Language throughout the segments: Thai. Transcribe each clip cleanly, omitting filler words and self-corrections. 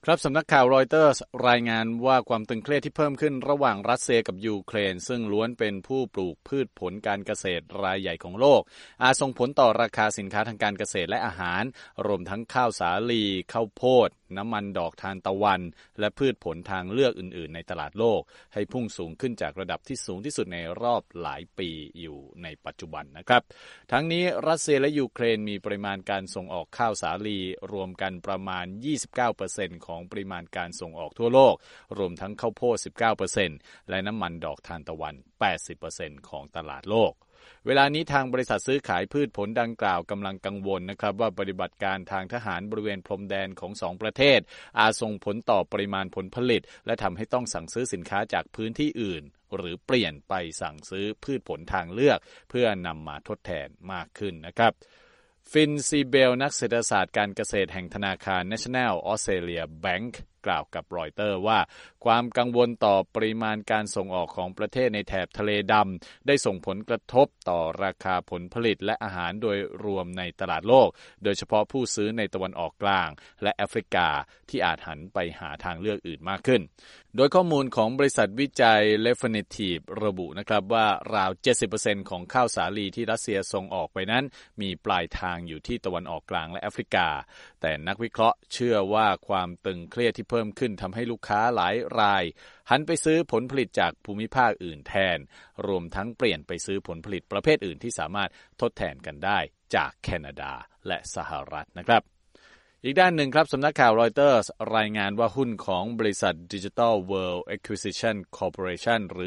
ครับสำนักข่าวรอยเตอร์สรายงานว่าความตึงเครียดที่เพิ่มขึ้นระหว่างรัสเซียกับยูเครนซึ่งล้วนเป็นผู้ปลูกพืชผลการเกษตรรายใหญ่ของโลกอาจส่งผลต่อราคาสินค้าทางการเกษตรและอาหารรวมทั้งข้าวสาลีข้าวโพดน้ำมันดอกทานตะวันและพืชผลทางเลือกอื่นๆในตลาดโลกให้พุ่งสูงขึ้นจากระดับที่สูงที่สุดในรอบหลายปีอยู่ในปัจจุบันนะครับทั้งนี้รัสเซียและยูเครนมีปริมาณการส่งออกข้าวสาลีรวมกันประมาณ 29% ของปริมาณการส่งออกทั่วโลกรวมทั้งข้าวโพด 19% และน้ำมันดอกทานตะวัน 80% ของตลาดโลกเวลานี้ทางบริษัทซื้อขายพืชผลดังกล่าวกำลังกังวลนะครับว่าปฏิบัติการทางทหารบริเวณพรมแดนของสองประเทศอาจส่งผลต่อปริมาณผลผลิตและทำให้ต้องสั่งซื้อสินค้าจากพื้นที่อื่นหรือเปลี่ยนไปสั่งซื้อพืชผลทางเลือกเพื่อนำมาทดแทนมากขึ้นนะครับฟินซีเบลนักเศรษฐศาสตร์การเกษตรแห่งธนาคาร National Australia Bank กล่าวกับรอยเตอร์ว่าความกังวลต่อปริมาณการส่งออกของประเทศในแถบทะเลดำได้ส่งผลกระทบต่อราคาผลผลิตและอาหารโดยรวมในตลาดโลกโดยเฉพาะผู้ซื้อในตะวันออกกลางและแอฟริกาที่อาจหันไปหาทางเลือกอื่นมากขึ้นโดยข้อมูลของบริษัทวิจัย Refinitiv ระบุนะครับว่าราว 70% ของข้าวสาลีที่รัสเซียส่งออกไปนั้นมีปลายทางอยู่ที่ตะวันออกกลางและแอฟริกาแต่นักวิเคราะห์เชื่อว่าความตึงเครียดที่เพิ่มขึ้นทำให้ลูกค้าหลายรายหันไปซื้อผลผลิตจากภูมิภาคอื่นแทนรวมทั้งเปลี่ยนไปซื้อผลผลิตประเภทอื่นที่สามารถทดแทนกันได้จากแคนาดาและสหรัฐนะครับอีกด้านหนึ่งครับสำนักข่าวรอยเตอร์สรายงานว่าหุ้นของบริษัท Digital World Acquisition Corporation หรือ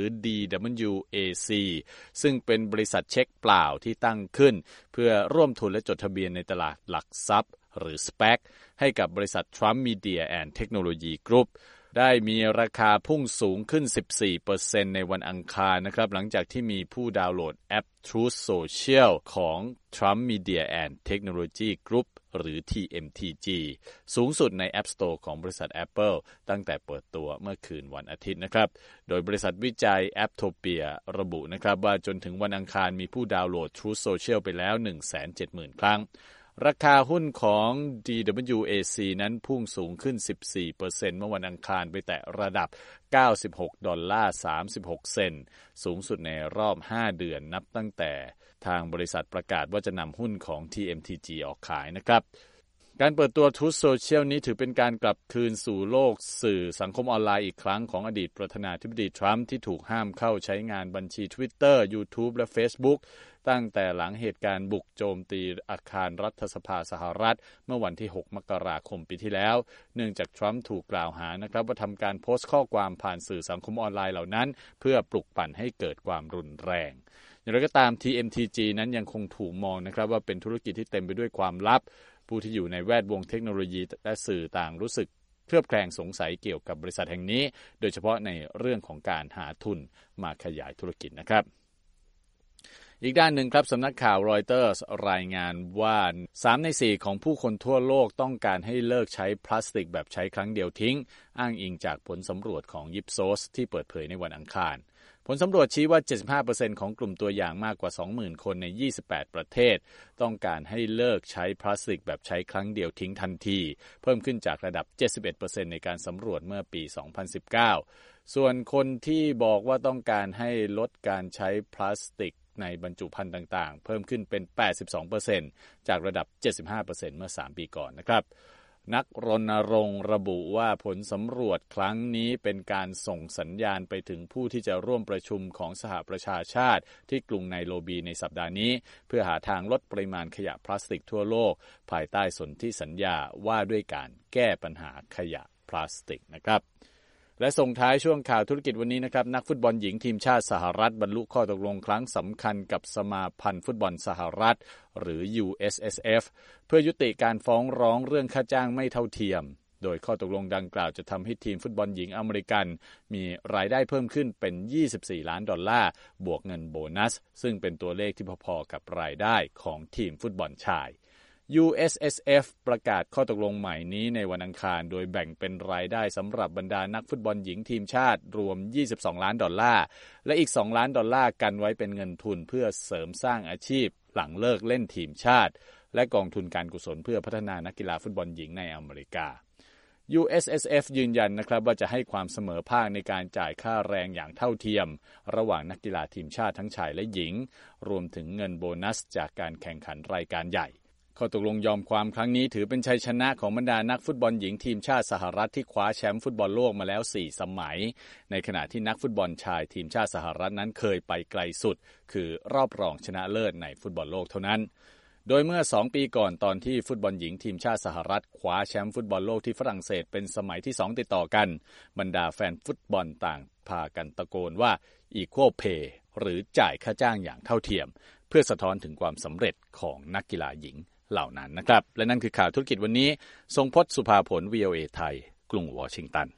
DWAC ซึ่งเป็นบริษัทเช็คเปล่าที่ตั้งขึ้นเพื่อร่วมทุนและจดทะเบียนในตลาดหลักทรัพย์หรือ SPAC ให้กับบริษัท Trump Media and Technology Group ได้มีราคาพุ่งสูงขึ้น 14% ในวันอังคารนะครับหลังจากที่มีผู้ดาวน์โหลดแอป Truth Social ของ Trump Media and Technology Group หรือ TMTG สูงสุดใน App Store ของบริษัท Apple ตั้งแต่เปิดตัวเมื่อคืนวันอาทิตย์นะครับโดยบริษัทวิจัย Apptopia ระบุนะครับว่าจนถึงวันอังคารมีผู้ดาวน์โหลด Truth Social ไปแล้ว 170,000 ครั้งราคาหุ้นของ DWAC นั้นพุ่งสูงขึ้น 14% เมื่อวันอังคารไปแตะระดับ$96.36 สูงสุดในรอบ5เดือนนับตั้งแต่ทางบริษัทประกาศว่าจะนำหุ้นของ TMTG ออกขายนะครับการเปิดตัว Truth Social นี้ถือเป็นการกลับคืนสู่โลกสื่อสังคมออนไลน์อีกครั้งของอดีตประธานาธิบดีทรัมป์ที่ถูกห้ามเข้าใช้งานบัญชี Twitter YouTube และ Facebook ตั้งแต่หลังเหตุการณ์บุกโจมตีอาคารรัฐสภาสหรัฐเมื่อวันที่6มกราคมปีที่แล้วเนื่องจากทรัมป์ถูกกล่าวหานะครับว่าทำการโพสต์ข้อความผ่านสื่อสังคมออนไลน์เหล่านั้นเพื่อปลุกปั่นให้เกิดความรุนแรงอย่างไรก็ตาม TMTG นั้นยังคงถูกมองนะครับว่าเป็นธุรกิจที่เต็มไปด้วยความลับผู้ที่อยู่ในแวดวงเทคโนโลยีและสื่อต่างรู้สึกเคลือบแคลงสงสัยเกี่ยวกับบริษัทแห่งนี้โดยเฉพาะในเรื่องของการหาทุนมาขยายธุรกิจนะครับอีกด้านหนึ่งครับสำนักข่าวรอยเตอร์สรายงานว่า3ใน4ของผู้คนทั่วโลกต้องการให้เลิกใช้พลาสติกแบบใช้ครั้งเดียวทิ้งอ้างอิงจากผลสำรวจของยิปโซสที่เปิดเผยในวันอังคารผลสำรวจชี้ว่า 75% ของกลุ่มตัวอย่างมากกว่า 20,000 คนใน28ประเทศต้องการให้เลิกใช้พลาสติกแบบใช้ครั้งเดียวทิ้งทันทีเพิ่มขึ้นจากระดับ 71% ในการสำรวจเมื่อปี 2019 ส่วนคนที่บอกว่าต้องการให้ลดการใช้พลาสติกในบรรจุภัณฑ์ต่างๆเพิ่มขึ้นเป็น 82% จากระดับ 75% เมื่อ 3 ปีก่อนนะครับนักรณรงค์ระบุว่าผลสำรวจครั้งนี้เป็นการส่งสัญญาณไปถึงผู้ที่จะร่วมประชุมของสหประชาชาติที่กรุงไนโรบีในสัปดาห์นี้เพื่อหาทางลดปริมาณขยะพลาสติกทั่วโลกภายใต้สนธิสัญญาว่าด้วยการแก้ปัญหาขยะพลาสติกนะครับและส่งท้ายช่วงข่าวธุรกิจวันนี้นะครับนักฟุตบอลหญิงทีมชาติสหรัฐบรรลุข้อตกลงครั้งสำคัญกับสมาพันธ์ฟุตบอลสหรัฐหรือ USSF เพื่อยุติการฟ้องร้องเรื่องค่าจ้างไม่เท่าเทียมโดยข้อตกลงดังกล่าวจะทำให้ทีมฟุตบอลหญิงอเมริกันมีรายได้เพิ่มขึ้นเป็น$24 ล้านบวกเงินโบนัสซึ่งเป็นตัวเลขที่พอๆกับรายได้ของทีมฟุตบอลชายUSSF ประกาศข้อตกลงใหม่นี้ในวันอังคารโดยแบ่งเป็นรายได้สำหรับบรรดานักฟุตบอลหญิงทีมชาติรวม$22 ล้านและอีก$2 ล้านกันไว้เป็นเงินทุนเพื่อเสริมสร้างอาชีพหลังเลิกเล่นทีมชาติและกองทุนการกุศลเพื่อพัฒนานักกีฬาฟุตบอลหญิงในอเมริกา USSF ยืนยันนะครับว่าจะให้ความเสมอภาคในการจ่ายค่าแรงอย่างเท่าเทียมระหว่างนักกีฬาทีมชาติทั้งชายและหญิงรวมถึงเงินโบนัสจากการแข่งขันรายการใหญ่ข้อตกลงยอมความครั้งนี้ถือเป็นชัยชนะของบรรดานักฟุตบอลหญิงทีมชาติสหรัฐที่คว้าแชมป์ฟุตบอลโลกมาแล้ว4สมัยในขณะที่นักฟุตบอลชายทีมชาติสหรัฐนั้นเคยไปไกลสุดคือรอบรองชนะเลิศในฟุตบอลโลกเท่านั้นโดยเมื่อ2ปีก่อนตอนที่ฟุตบอลหญิงทีมชาติสหรัฐคว้าแชมป์ฟุตบอลโลกที่ฝรั่งเศสเป็นสมัยที่2ติดต่อกันบรรดาแฟนฟุตบอลต่างพากันตะโกนว่า Equal Pay หรือจ่ายค่าจ้างอย่างเท่าเทียมเพื่อสะท้อนถึงความสำเร็จของนักกีฬาหญิงเหล่านั้นนะครับและนั่นคือข่าวธุรกิจวันนี้ทรงพจน์สุภาผล VOA ไทยกรุงวอชิงตัน